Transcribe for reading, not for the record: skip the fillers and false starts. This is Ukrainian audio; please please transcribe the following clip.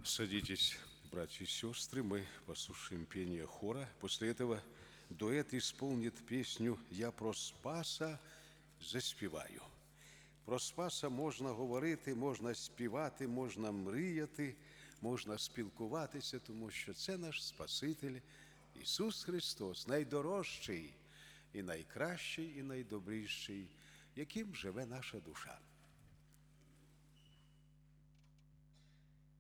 Садитесь, братья и сестры, мы послушаем пение хора. После этого дуэт исполнит песню «Я про Спаса заспіваю». Про Спаса можна говорити, можна співати, можна мріяти, можна спілкуватися, тому що це наш Спаситель Ісус Христос, найдорожчий і найкращий, і найдобріший, яким живе наша душа.